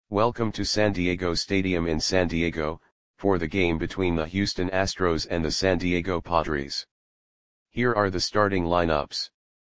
Welcome to San Diego Stadium in San Diego, for the game between the Houston Astros and the San Diego Padres. Here are the starting lineups.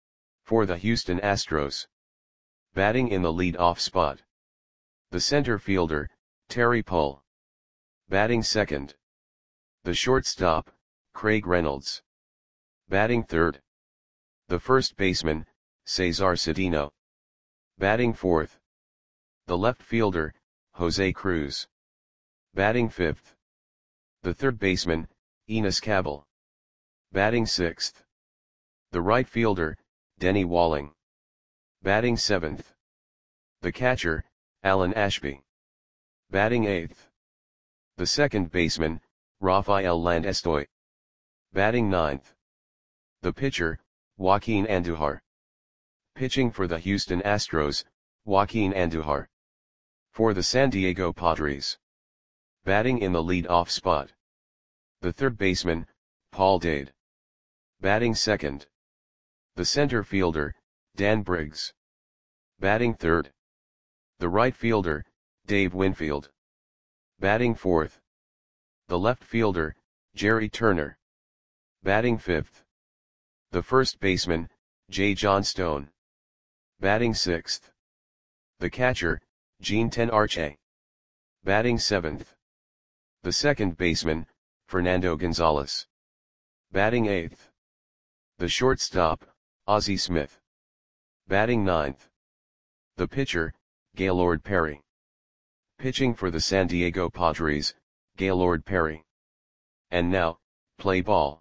For the Houston Astros. Batting in the lead-off spot. The center fielder, Terry Pull. Batting second. The shortstop, Craig Reynolds. Batting third. The first baseman, Cesar Cedeno. Batting fourth. The left fielder, Jose Cruz. Batting fifth. The third baseman, Enos Cabell. Batting sixth. The right fielder, Denny Walling. Batting seventh. The catcher, Alan Ashby. Batting eighth. The second baseman, Rafael Landestoy. Batting ninth. The pitcher, Joaquin Andujar. Pitching for the Houston Astros, Joaquin Andujar. For the San Diego Padres. Batting in the lead-off spot. The third baseman, Paul Dade. Batting second. The center fielder, Dan Briggs. Batting third. The right fielder, Dave Winfield. Batting fourth. The left fielder, Jerry Turner. Batting fifth. The first baseman, Jay Johnstone. Batting sixth. The catcher, Gene Tenarche. Batting seventh. The second baseman, Fernando Gonzalez. Batting eighth. The shortstop, Ozzie Smith. Batting ninth. The pitcher, Gaylord Perry. Pitching for the San Diego Padres, Gaylord Perry. And now, play ball.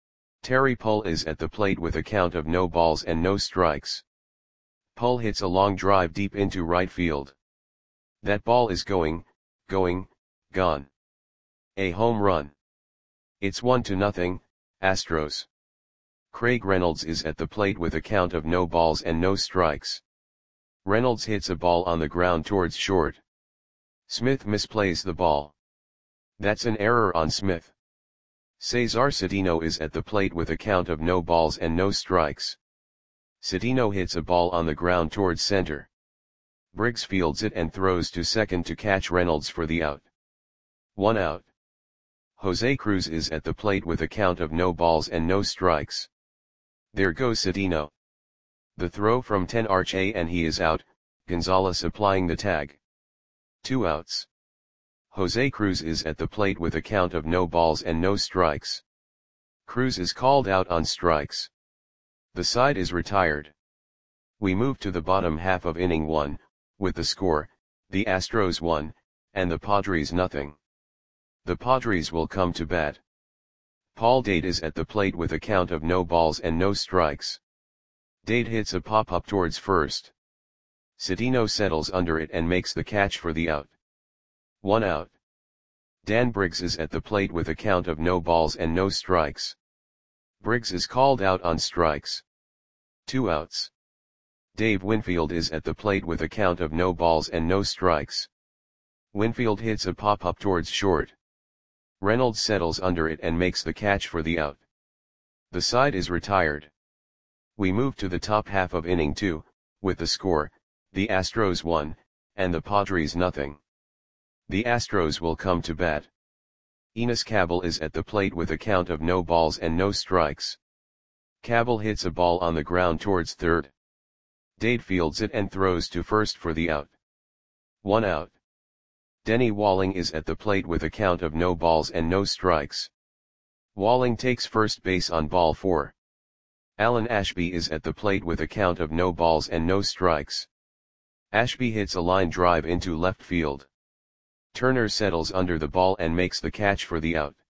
Terry Pull is at the plate with a count of no balls and no strikes. Pull hits a long drive deep into right field. That ball is gone. A home run. It's 1-0, Astros. Craig Reynolds is at the plate with a count of no balls and no strikes. Reynolds hits a ball on the ground towards short. Smith misplays the ball. That's an error on Smith. Cesar Cedeno is at the plate with a count of no balls and no strikes. Cedeno hits a ball on the ground towards center. Briggs fields it and throws to second to catch Reynolds for the out. 1 out. Jose Cruz is at the plate with a count of no balls and no strikes. There goes Cedeno. The throw from Tenarche and he is out, Gonzalez applying the tag. 2 outs. Jose Cruz is at the plate with a count of no balls and no strikes. Cruz is called out on strikes. The side is retired. We move to the bottom half of inning 1, with the score, the Astros 1, and the Padres 0. The Padres will come to bat. Paul Dade is at the plate with a count of no balls and no strikes. Dade hits a pop-up towards first. Cedeno settles under it and makes the catch for the out. 1 out. Dan Briggs is at the plate with a count of no balls and no strikes. Briggs is called out on strikes. 2 outs. Dave Winfield is at the plate with a count of no balls and no strikes. Winfield hits a pop-up towards short. Reynolds settles under it and makes the catch for the out. The side is retired. We move to the top half of inning 2, with the score, the Astros 1, and the Padres 0. The Astros will come to bat. Enos Cabell is at the plate with a count of no balls and no strikes. Cabell hits a ball on the ground towards third. Dade fields it and throws to first for the out. 1 out. Denny Walling is at the plate with a count of no balls and no strikes. Walling takes first base on ball 4. Alan Ashby is at the plate with a count of no balls and no strikes. Ashby hits a line drive into left field. Turner settles under the ball and makes the catch for the out.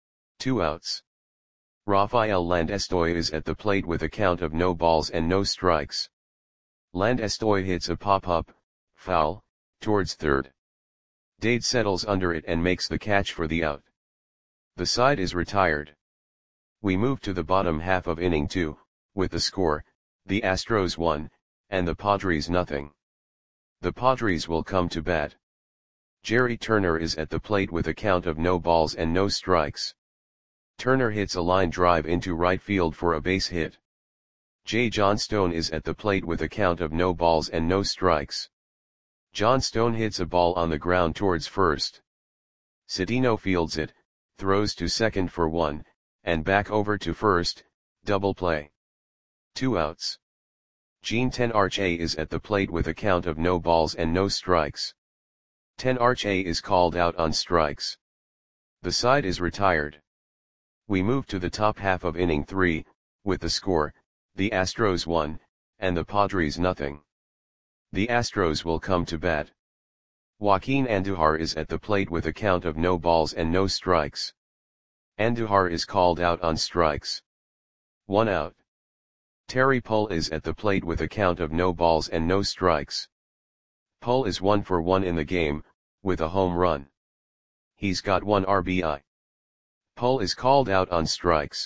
2 outs. Rafael Landestoy is at the plate with a count of no balls and no strikes. Landestoy hits a pop-up, foul, towards third. Dade settles under it and makes the catch for the out. The side is retired. We move to the bottom half of inning 2, with the score, the Astros 1, and the Padres 0. The Padres will come to bat. Jerry Turner is at the plate with a count of no balls and no strikes. Turner hits a line drive into right field for a base hit. Jay Johnstone is at the plate with a count of no balls and no strikes. John Stone hits a ball on the ground towards first. Cedino fields it, throws to second for 1, and back over to first, double play. 2 outs. Jean Tenarche is at the plate with a count of no balls and no strikes. Tenarche is called out on strikes. The side is retired. We move to the top half of inning 3, with the score, the Astros 1, and the Padres nothing. The Astros will come to bat. Joaquin Andujar is at the plate with a count of no balls and no strikes. Andujar is called out on strikes. 1 out. Terry Pull is at the plate with a count of no balls and no strikes. Pull is 1 for 1 in the game, with a home run. He's got 1 RBI. Pull is called out on strikes.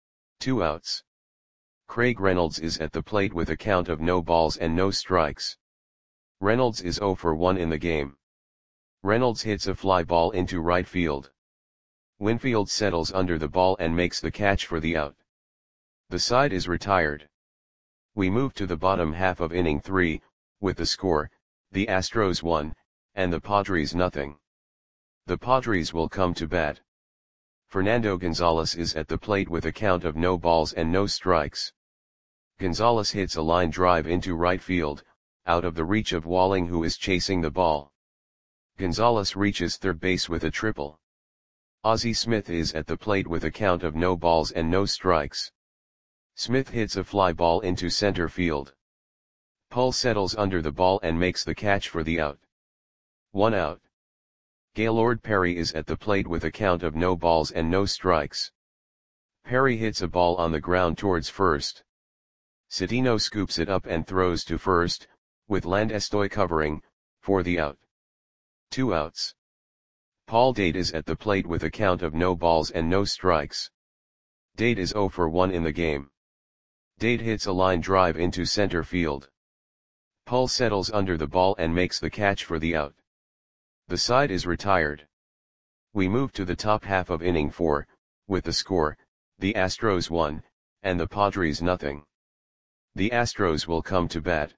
2 outs. Craig Reynolds is at the plate with a count of no balls and no strikes. Reynolds is 0 for 1 in the game. Reynolds hits a fly ball into right field. Winfield settles under the ball and makes the catch for the out. The side is retired. We move to the bottom half of inning 3, with the score, the Astros 1, and the Padres nothing. The Padres will come to bat. Fernando Gonzalez is at the plate with a count of no balls and no strikes. Gonzalez hits a line drive into right field, out of the reach of Walling, who is chasing the ball. Gonzalez reaches third base with a triple. Ozzie Smith is at the plate with a count of no balls and no strikes. Smith hits a fly ball into center field. Pull settles under the ball and makes the catch for the out. 1 out. Gaylord Perry is at the plate with a count of no balls and no strikes. Perry hits a ball on the ground towards first. Cedino scoops it up and throws to first, with Landestoy covering, for the out. 2 outs. Paul Dade is at the plate with a count of no balls and no strikes. Dade is 0 for 1 in the game. Dade hits a line drive into center field. Pull settles under the ball and makes the catch for the out. The side is retired. We move to the top half of inning 4, with the score, the Astros 1, and the Padres nothing. The Astros will come to bat.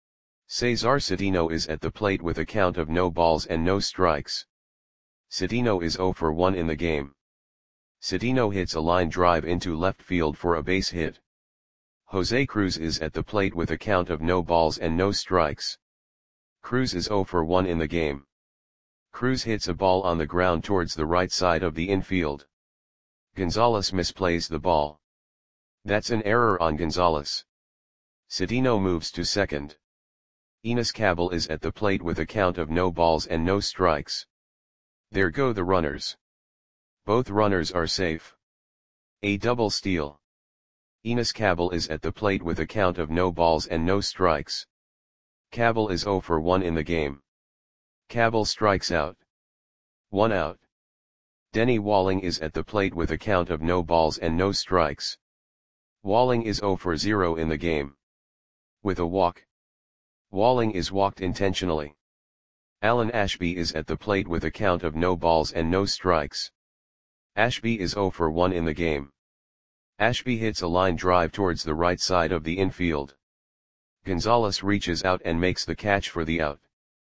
Cesar Cedino is at the plate with a count of no balls and no strikes. Cedino is 0 for 1 in the game. Cedino hits a line drive into left field for a base hit. Jose Cruz is at the plate with a count of no balls and no strikes. Cruz is 0 for 1 in the game. Cruz hits a ball on the ground towards the right side of the infield. Gonzalez misplays the ball. That's an error on Gonzalez. Cedino moves to second. Enos Cabell is at the plate with a count of no balls and no strikes. There go the runners. Both runners are safe. A double steal. Enos Cabell is at the plate with a count of no balls and no strikes. Cabell is 0 for 1 in the game. Cabell strikes out. 1 out. Denny Walling is at the plate with a count of no balls and no strikes. Walling is 0 for 0 in the game. With a walk. Walling is walked intentionally. Alan Ashby is at the plate with a count of no balls and no strikes. Ashby is 0 for 1 in the game. Ashby hits a line drive towards the right side of the infield. Gonzalez reaches out and makes the catch for the out.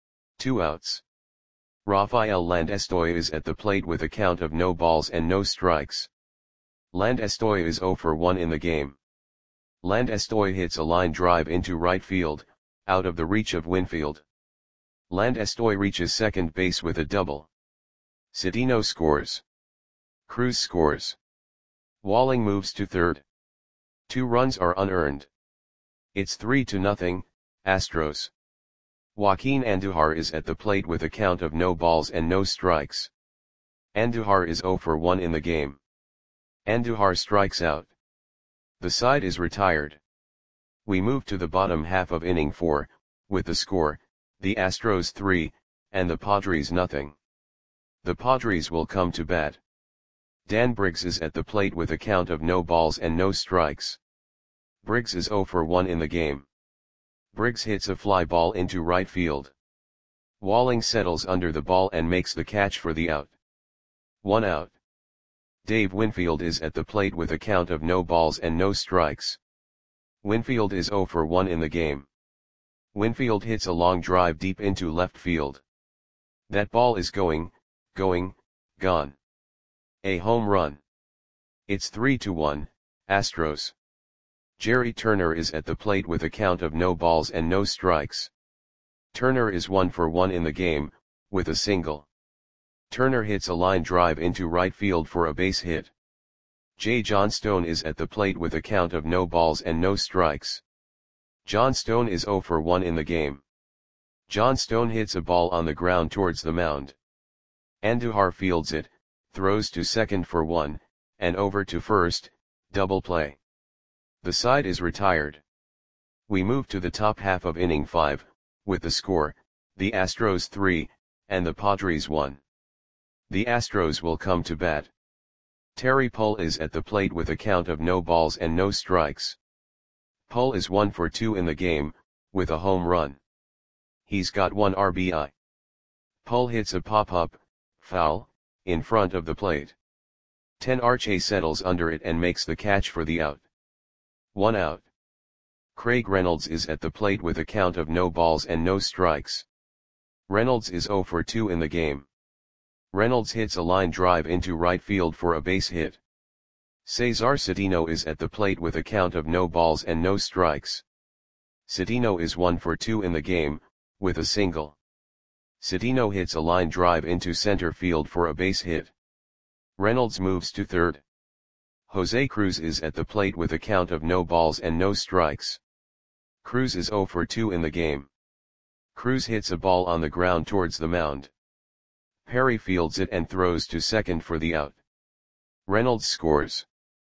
2 outs. Rafael Landestoy is at the plate with a count of no balls and no strikes. Landestoy is 0 for 1 in the game. Landestoy hits a line drive into right field, out of the reach of Winfield. Landestoy reaches second base with a double. Cedino scores. Cruz scores. Walling moves to third. 2 runs are unearned. It's 3-0, Astros. Joaquin Andujar is at the plate with a count of no balls and no strikes. Andujar is 0 for 1 in the game. Andujar strikes out. The side is retired. We move to the bottom half of inning 4, with the score, the Astros 3, and the Padres nothing. The Padres will come to bat. Dan Briggs is at the plate with a count of no balls and no strikes. Briggs is 0 for 1 in the game. Briggs hits a fly ball into right field. Walling settles under the ball and makes the catch for the out. 1 out. Dave Winfield is at the plate with a count of no balls and no strikes. Winfield is 0 for 1 in the game. Winfield hits a long drive deep into left field. That ball is going, gone. A home run. It's 3-1, Astros. Jerry Turner is at the plate with a count of no balls and no strikes. Turner is 1 for 1 in the game, with a single. Turner hits a line drive into right field for a base hit. Jay Johnstone is at the plate with a count of no balls and no strikes. Johnstone is 0 for 1 in the game. Johnstone hits a ball on the ground towards the mound. Andujar fields it, throws to second for 1, and over to first, double play. The side is retired. We move to the top half of inning 5, with the score, the Astros 3, and the Padres 1. The Astros will come to bat. Terry Pull is at the plate with a count of no balls and no strikes. Pull is 1 for 2 in the game, with a home run. He's got 1 RBI. Pull hits a pop-up, foul, in front of the plate. Tenarche settles under it and makes the catch for the out. 1 out. Craig Reynolds is at the plate with a count of no balls and no strikes. Reynolds is 0 for 2 in the game. Reynolds hits a line drive into right field for a base hit. Cesar Cedeno is at the plate with a count of no balls and no strikes. Cedeno is 1 for 2 in the game, with a single. Cedeno hits a line drive into center field for a base hit. Reynolds moves to third. Jose Cruz is at the plate with a count of no balls and no strikes. Cruz is 0 for 2 in the game. Cruz hits a ball on the ground towards the mound. Perry fields it and throws to second for the out. Reynolds scores.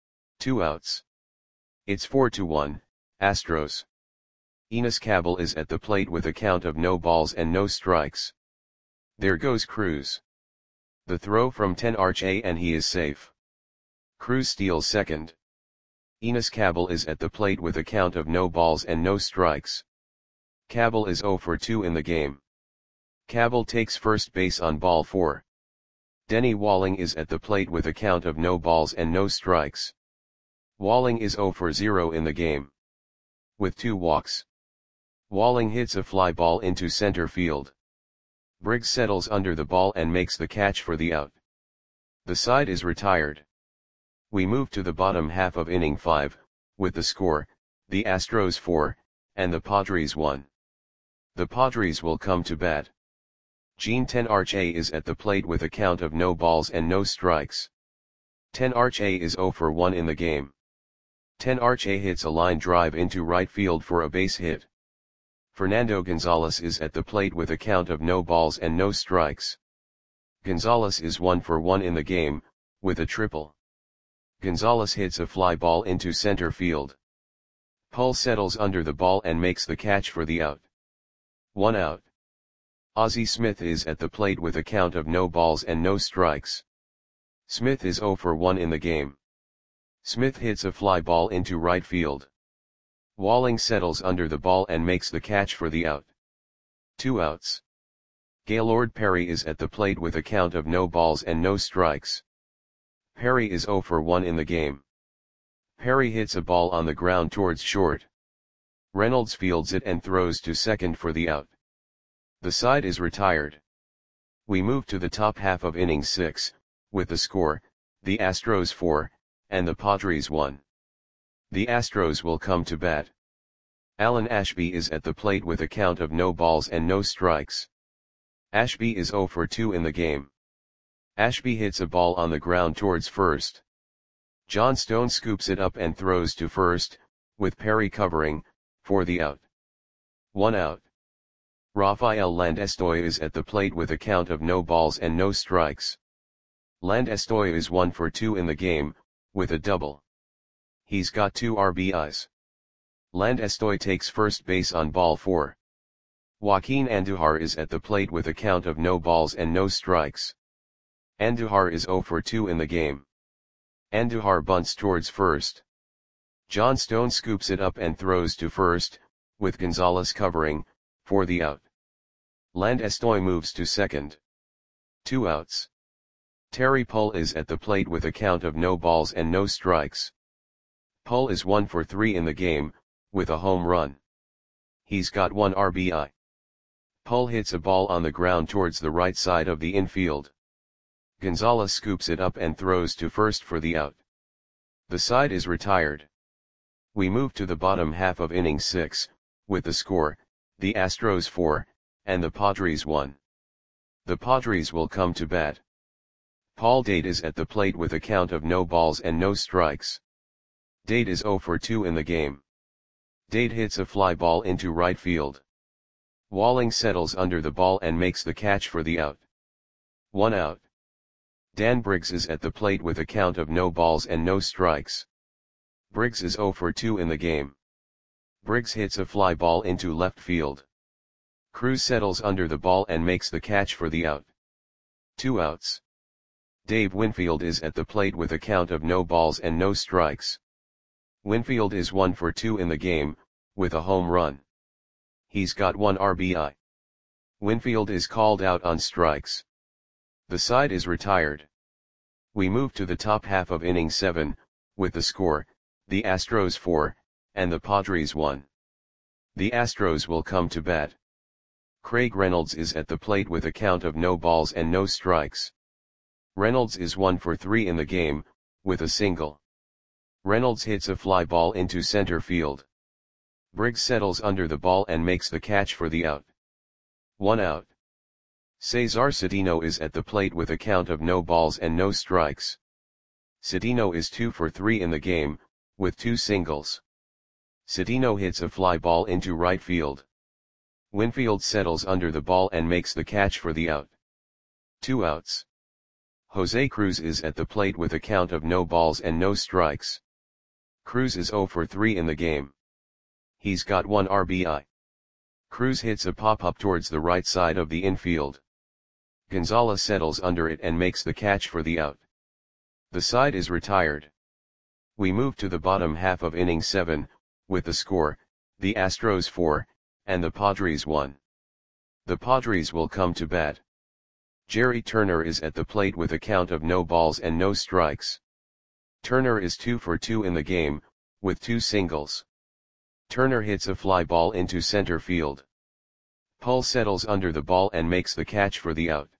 2 outs. It's 4-1, Astros. Enos Cabell is at the plate with a count of no balls and no strikes. There goes Cruz. The throw from Tenarche and he is safe. Cruz steals second. Enos Cabell is at the plate with a count of no balls and no strikes. Cabell is 0 for 2 in the game. Cabell takes first base on ball 4. Denny Walling is at the plate with a count of no balls and no strikes. Walling is 0 for 0 in the game. With 2 walks. Walling hits a fly ball into center field. Briggs settles under the ball and makes the catch for the out. The side is retired. We move to the bottom half of inning 5, with the score, the Astros 4, and the Padres 1. The Padres will come to bat. Gene Tenarche is at the plate with a count of no balls and no strikes. Tenarche is 0 for 1 in the game. Tenarche hits a line drive into right field for a base hit. Fernando Gonzalez is at the plate with a count of no balls and no strikes. Gonzalez is 1 for 1 in the game, with a triple. Gonzalez hits a fly ball into center field. Pull settles under the ball and makes the catch for the out. 1 out. Ozzie Smith is at the plate with a count of no balls and no strikes. Smith is 0 for 1 in the game. Smith hits a fly ball into right field. Walling settles under the ball and makes the catch for the out. 2 outs. Gaylord Perry is at the plate with a count of no balls and no strikes. Perry is 0 for 1 in the game. Perry hits a ball on the ground towards short. Reynolds fields it and throws to second for the out. The side is retired. We move to the top half of inning 6, with the score, the Astros 4, and the Padres 1. The Astros will come to bat. Alan Ashby is at the plate with a count of no balls and no strikes. Ashby is 0 for 2 in the game. Ashby hits a ball on the ground towards first. Johnstone scoops it up and throws to first, with Perry covering, for the out. 1 out. Rafael Landestoy is at the plate with a count of no balls and no strikes. Landestoy is 1 for 2 in the game, with a double. He's got 2 RBIs. Landestoy takes first base on ball 4. Joaquin Andujar is at the plate with a count of no balls and no strikes. Andujar is 0 for 2 in the game. Andujar bunts towards first. Johnstone scoops it up and throws to first, with Gonzalez covering, for the out. Landestoy moves to second. 2 outs. Terry Pull is at the plate with a count of no balls and no strikes. Pull is 1 for 3 in the game, with a home run. He's got 1 RBI. Pull hits a ball on the ground towards the right side of the infield. Gonzalez scoops it up and throws to first for the out. The side is retired. We move to the bottom half of inning 6, with the score, the Astros 4, and the Padres 1. The Padres will come to bat. Paul Dade is at the plate with a count of no balls and no strikes. Dade is 0 for 2 in the game. Dade hits a fly ball into right field. Walling settles under the ball and makes the catch for the out. 1 out. Dan Briggs is at the plate with a count of no balls and no strikes. Briggs is 0 for 2 in the game. Briggs hits a fly ball into left field. Cruz settles under the ball and makes the catch for the out. 2 outs. Dave Winfield is at the plate with a count of no balls and no strikes. Winfield is 1 for 2 in the game, with a home run. He's got 1 RBI. Winfield is called out on strikes. The side is retired. We move to the top half of inning 7, with the score, the Astros 4, and the Padres 1. The Astros will come to bat. Craig Reynolds is at the plate with a count of no balls and no strikes. Reynolds is 1 for 3 in the game, with a single. Reynolds hits a fly ball into center field. Briggs settles under the ball and makes the catch for the out. 1 out. Cesar Cedeno is at the plate with a count of no balls and no strikes. Cedeno is 2 for 3 in the game, with 2 singles. Cedeno hits a fly ball into right field. Winfield settles under the ball and makes the catch for the out. 2 outs. Jose Cruz is at the plate with a count of no balls and no strikes. Cruz is 0 for 3 in the game. He's got 1 RBI. Cruz hits a pop-up towards the right side of the infield. Gonzalez settles under it and makes the catch for the out. The side is retired. We move to the bottom half of inning 7, with the score, the Astros 4, and the Padres 1. The Padres will come to bat. Jerry Turner is at the plate with a count of no balls and no strikes. Turner is 2 for 2 in the game, with 2 singles. Turner hits a fly ball into center field. Pull settles under the ball and makes the catch for the out.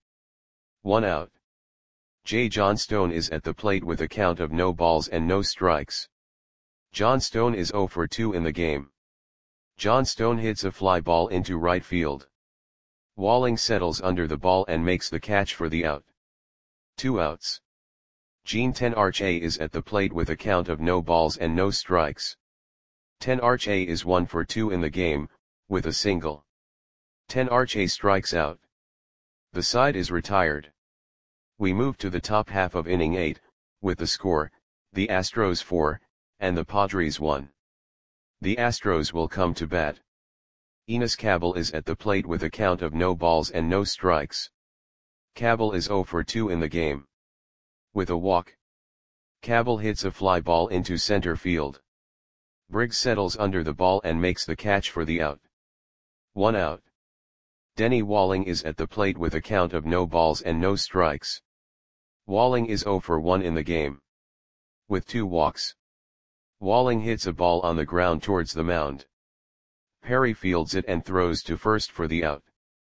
1 out. Jay Johnstone is at the plate with a count of no balls and no strikes. Johnstone is 0 for 2 in the game. Johnstone hits a fly ball into right field. Walling settles under the ball and makes the catch for the out. 2 outs. Gene Tenarche is at the plate with a count of no balls and no strikes. Tenarche is 1 for 2 in the game, with a single. Tenarche strikes out. The side is retired. We move to the top half of inning 8, with the score, the Astros 4, and the Padres 1. The Astros will come to bat. Enos Cabell is at the plate with a count of no balls and no strikes. Cabell is 0 for 2 in the game. With a walk. Cabell hits a fly ball into center field. Briggs settles under the ball and makes the catch for the out. 1 out. Denny Walling is at the plate with a count of no balls and no strikes. Walling is 0 for 1 in the game. With 2 walks. Walling hits a ball on the ground towards the mound. Perry fields it and throws to first for the out.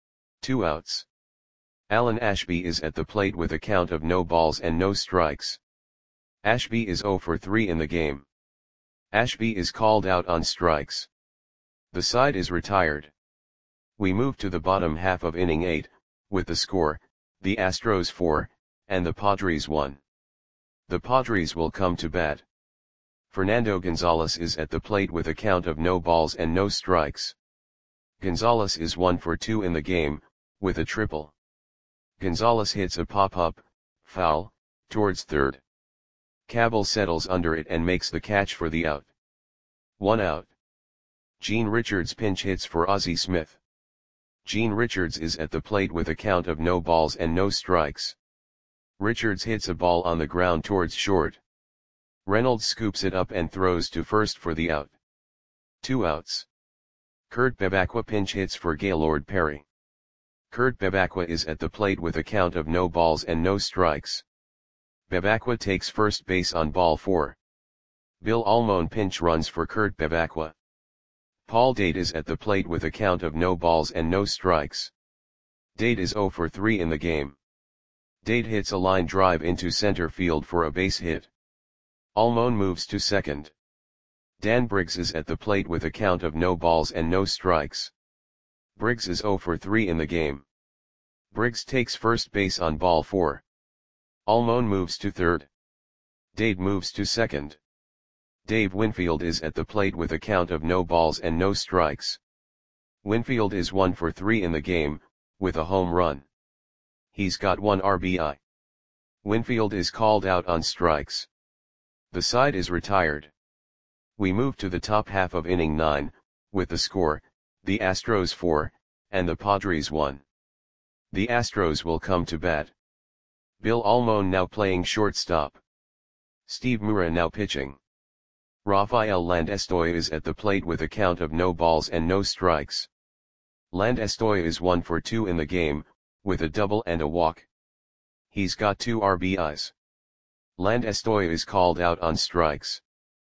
2 outs. Alan Ashby is at the plate with a count of no balls and no strikes. Ashby is 0 for 3 in the game. Ashby is called out on strikes. The side is retired. We move to the bottom half of inning 8, with the score, the Astros 4, and the Padres 1. The Padres will come to bat. Fernando Gonzalez is at the plate with a count of no balls and no strikes. Gonzalez is 1 for 2 in the game, with a triple. Gonzalez hits a pop-up, foul, towards third. Cabell settles under it and makes the catch for the out. 1 out. Gene Richards pinch hits for Ozzie Smith. Gene Richards is at the plate with a count of no balls and no strikes. Richards hits a ball on the ground towards short. Reynolds scoops it up and throws to first for the out. 2 outs. Kurt Bevacqua pinch hits for Gaylord Perry. Kurt Bevacqua is at the plate with a count of no balls and no strikes. Bevacqua takes first base on ball 4. Bill Almon pinch runs for Kurt Bevacqua. Paul Dade is at the plate with a count of no balls and no strikes. Dade is 0 for 3 in the game. Dade hits a line drive into center field for a base hit. Almon moves to second. Dan Briggs is at the plate with a count of no balls and no strikes. Briggs is 0 for 3 in the game. Briggs takes first base on ball 4. Almon moves to third. Dade moves to second. Dave Winfield is at the plate with a count of no balls and no strikes. Winfield is 1 for 3 in the game, with a home run. He's got 1 RBI. Winfield is called out on strikes. The side is retired. We move to the top half of inning 9, with the score, the Astros 4, and the Padres 1. The Astros will come to bat. Bill Almon now playing shortstop. Steve Mura now pitching. Rafael Landestoy is at the plate with a count of no balls and no strikes. Landestoy is 1 for 2 in the game, with a double and a walk. He's got 2 RBIs. Landestoy is called out on strikes.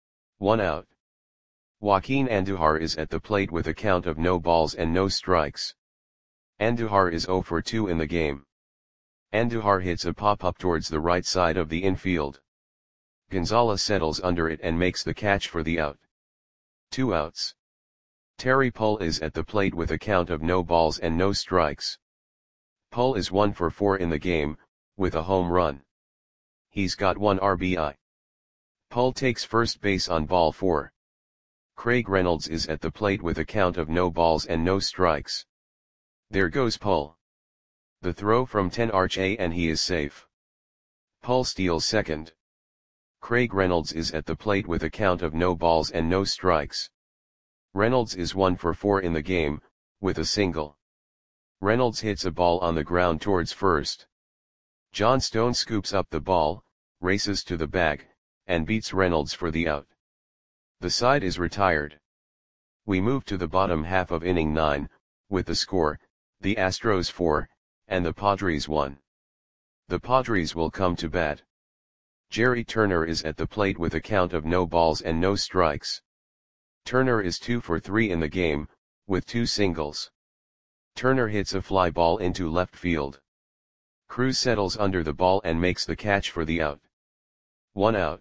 1 out. Joaquin Andujar is at the plate with a count of no balls and no strikes. Andujar is 0 for 2 in the game. Andujar hits a pop-up towards the right side of the infield. Gonzalez settles under it and makes the catch for the out. 2 outs. Terry Pull is at the plate with a count of no balls and no strikes. Pull is 1 for 4 in the game, with a home run. He's got 1 RBI. Pull takes first base on ball 4. Craig Reynolds is at the plate with a count of no balls and no strikes. There goes Pull. The throw from 10 RBI and he is safe. Pull steals second. Craig Reynolds is at the plate with a count of no balls and no strikes. Reynolds is 1 for 4 in the game, with a single. Reynolds hits a ball on the ground towards first. John Stone scoops up the ball, races to the bag, and beats Reynolds for the out. The side is retired. We move to the bottom half of inning 9, with the score, the Astros 4, and the Padres 1. The Padres will come to bat. Jerry Turner is at the plate with a count of no balls and no strikes. Turner is 2 for 3 in the game, with 2 singles. Turner hits a fly ball into left field. Cruz settles under the ball and makes the catch for the out. 1 out.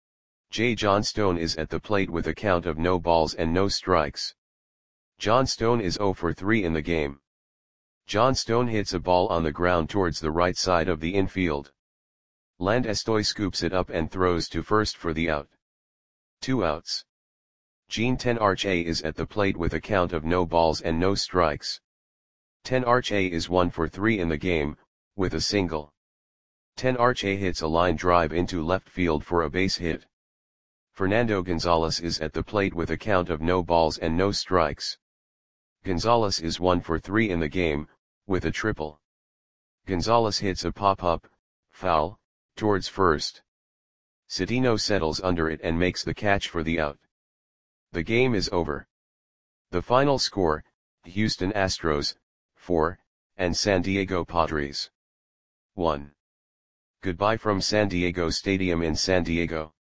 J. John Stone is at the plate with a count of no balls and no strikes. John Stone is 0 for 3 in the game. John Stone hits a ball on the ground towards the right side of the infield. Landestoy scoops it up and throws to first for the out. 2 outs. Gene 10 RBI is at the plate with a count of no balls and no strikes. 10 RBI is 1 for 3 in the game, with a single. 10 RBI hits a line drive into left field for a base hit. Fernando Gonzalez is at the plate with a count of no balls and no strikes. Gonzalez is 1 for 3 in the game, with a triple. Gonzalez hits a pop-up, foul, towards first. Cedeno settles under it and makes the catch for the out. The game is over. The final score, Houston Astros, 4, and San Diego Padres, 1. Goodbye from San Diego Stadium in San Diego.